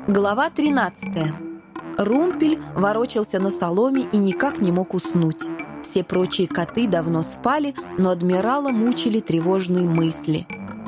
Глава 13. Румпель ворочался на соломе и никак не мог уснуть. Все прочие коты давно спали, но адмирала мучили тревожные мысли.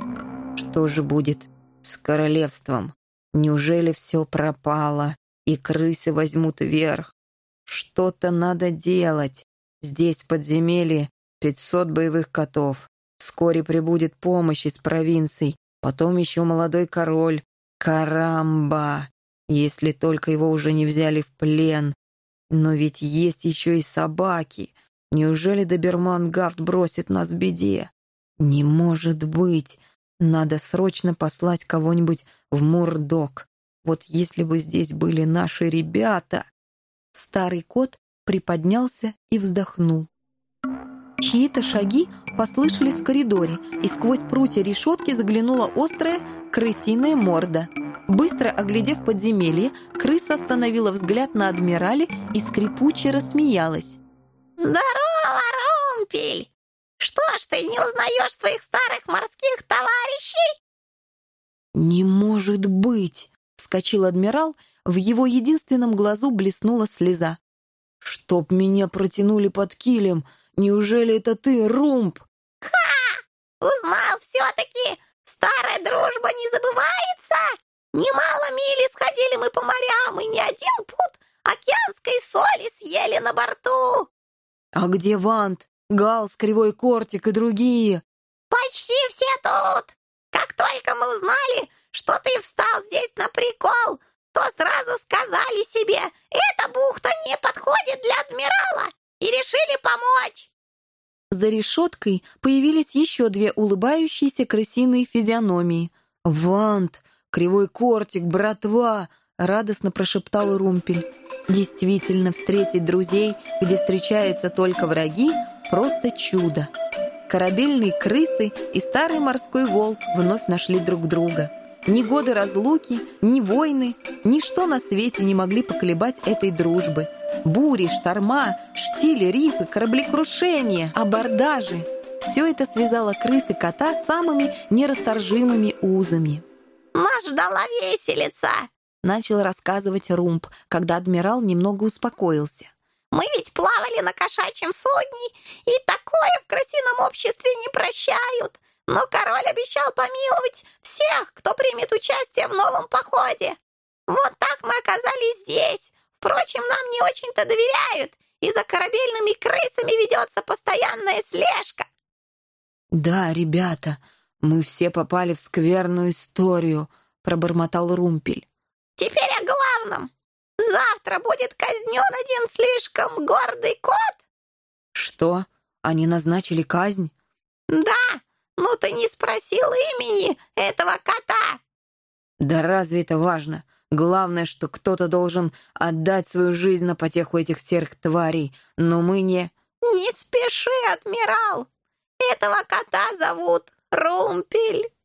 Что же будет с королевством? Неужели все пропало, и крысы возьмут верх? Что-то надо делать. Здесь, в подземелье, 500 боевых котов. Вскоре прибудет помощь из провинций. Потом еще молодой король. Карамба! Если только его уже не взяли в плен. Но ведь есть еще и собаки. Неужели доберман Гафт бросит нас в беде? Не может быть. Надо срочно послать кого-нибудь в Мурдок. Вот если бы здесь были наши ребята. Старый кот приподнялся и вздохнул. Чьи-то шаги послышались в коридоре, и сквозь прутья решетки заглянула острая крысиная морда. Быстро оглядев подземелье, крыса остановила взгляд на адмирале и скрипуче рассмеялась. «Здорово, Румпель! Что ж ты не узнаешь своих старых морских товарищей?» «Не может быть!» — вскочил адмирал, в его единственном глазу блеснула слеза. «Чтоб меня протянули под килем! Неужели это ты, Румп?» «Ха! Узнал все-таки! Старая дружба не забывается! Немало мили сходили мы по морям, и не один пуд океанской соли съели на борту!» «А где Вант, Галс, Кривой Кортик и другие?» «Почти все тут! Как только мы узнали, что ты встал здесь на прикол, то сразу сказали себе, эта бухта не подходит для адмирала, и решили помочь!» За решеткой появились еще две улыбающиеся крысиные физиономии. «Вант, Кривой Кортик, братва!» — радостно прошептал Румпель. Действительно, встретить друзей, где встречаются только враги, просто чудо. Корабельные крысы и старый морской волк вновь нашли друг друга. Ни годы разлуки, ни войны, ничто на свете не могли поколебать этой дружбы. Бури, шторма, штили, рифы, кораблекрушения, абордажи — все это связало крыс и кота самыми нерасторжимыми узами. «Нас ждала веселица!» — начал рассказывать Румп, когда адмирал немного успокоился. «Мы ведь плавали на кошачьем судне, и такое в крысином обществе не прощают. Но король обещал помиловать всех, кто примет участие в новом походе. Вот так мы оказались здесь. Впрочем, нам не очень-то доверяют, и за корабельными крысами ведется постоянная слежка». «Да, ребята, мы все попали в скверную историю», — пробормотал Румпель. «Теперь о главном. Завтра будет казнен один слишком гордый кот». «Что? Они назначили казнь?» «Да, ну ты не спросил имени этого кота». «Да разве это важно? Главное, что кто-то должен отдать свою жизнь на потеху этих серых тварей, но мы не...» «Не спеши, адмирал. Этого кота зовут Румпель».